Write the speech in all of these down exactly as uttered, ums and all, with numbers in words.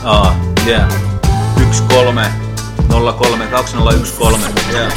Aa, yeah. yksi kolme nolla kolme kaksi nolla yksi kolme. Yeah.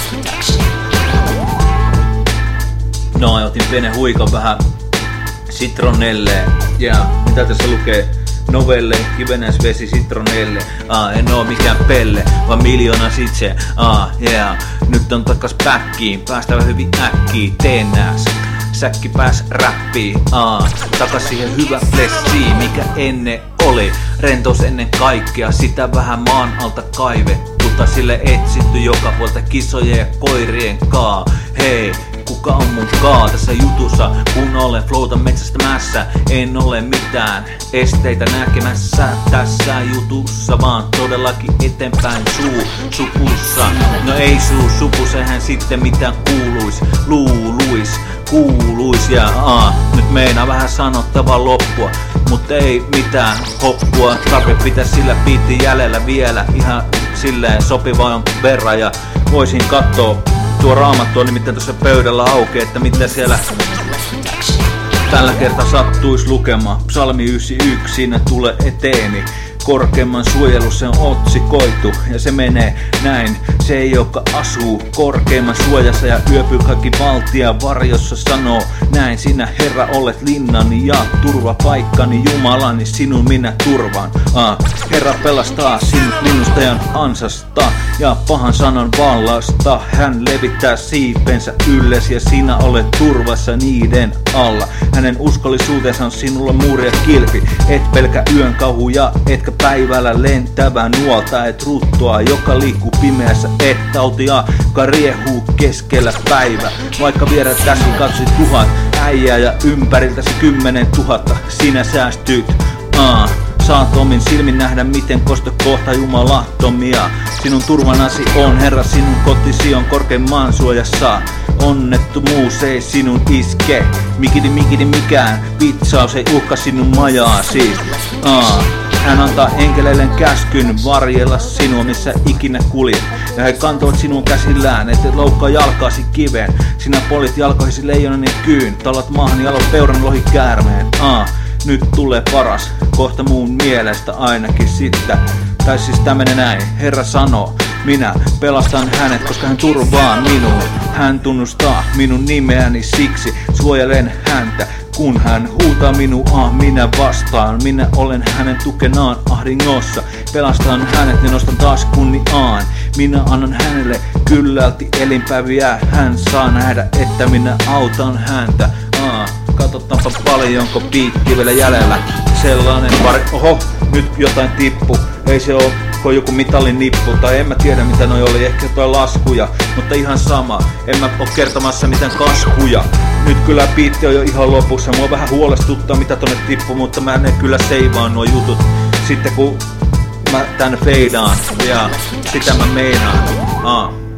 No, otin pienen huikan vähän citronelle. Ja yeah. Mitä tässä lukee? Novelle, kivenäisvesi, citronelle. Ah, en oo mikään pelle, vaan miljoona sitse. Ah, yeah. Nyt on takas päkkiin, päästävä hyvin äkkiin. Teennäs, säkki pääs räppiin. Ah, takas siihen hyvä flessiin, mikä ennen oli. Rentous ennen kaikkea, sitä vähän maan alta kaivettu. Tai sille etsitty joka puolta kissojen ja koirien kaa. Hei, kuka on mun kaa tässä jutussa, kun olen flowta metsästämässä. En ole mitään esteitä näkemässä tässä jutussa, vaan todellakin eteenpäin suu supussa. No ei suu supu, sehän sitten mitään kuuluis, luuluis, kuuluis ja aa. Nyt meinaa vähän sanottavaa loppua, mutta ei mitään hoppua. Tarve pitää sillä biitti jäljellä vielä ihan silleen sopivan verran ja voisin katsoa. Tuo raamattu on nimittäin tuossa pöydällä auki, että mitä siellä tällä kertaa sattuis lukemaan. Psalmi yhdeksänkymmentäyksi, siinä tulee eteeni. Korkeimman suojelussa on otsikoitu ja se menee näin. Se ei joka asuu korkeimman suojassa ja yöpyy kaikki valtia varjossa sanoo näin. Sinä Herra olet linnani ja turvapaikkani, Jumalani sinun minä turvaan. Ah, Herra pelastaa sinut linnusta ja ansasta ja pahan sanan vallasta. Hän levittää siipensä ylles ja sinä olet turvassa niiden alla. Hänen uskollisuutensa on sinulla muuri ja kilpi. Et pelkä yön kauhuja, etkä päivällä lentävää nuolta, et ruttoa, joka liikkuu pimeässä, et tautia, joka riehuu keskellä päivä. Vaikka vierättäsi katsoit tuhat äijää ja ympäriltäsi kymmenen tuhatta, sinä säästyt. Ah, saat omin silmin nähdä, miten kosto kohtaa jumalattomia. Sinun turvanasi on Herra, sinun kotisi on korkein maan suojassa. Onnettomuus ei sinun iske, mikini mikini mikään vitsaus ei uhka sinun majaasi. Ah. Hän antaa enkeleilleen käskyn varjella sinua missä ikinä kuljet. Ja he kantavat sinun käsillään, et loukkaa jalkaasi kiveen. Sinä polit jalkoihisi leijonan ja kyyn, talat maahan jalo peuran lohi käärmeen. Ah, nyt tulee paras, kohta muun mielestä ainakin sitten. Tai siis tää menee näin, Herra sanoo, minä pelastan hänet, koska hän turvaa minua. Hän tunnustaa minun nimeäni, siksi suojelen häntä. Kun hän huutaa minua, minä vastaan. Minä olen hänen tukenaan ahdingossa. Pelastan hänet ja nostan taas kunniaan. Minä annan hänelle kyllälti elinpäiviä. Hän saa nähdä, että minä autan häntä. Aa, katsotaanpa paljonko piikki vielä jäljellä. Sellainen pari. Oho, nyt jotain tippu. Ei se oo kun joku mitalin nippu, tai en mä tiedä mitä noi oli, ehkä jotain laskuja, mutta ihan sama, en mä oo kertomassa mitään kaskuja. Nyt kyllä biitti on jo ihan lopussa, mua vähän huolestuttaa mitä tonne tippuu, mutta mä en kyllä seivaan nuo jutut sitten kun mä tän feidaan, ja sitä mä meinaan. Ah.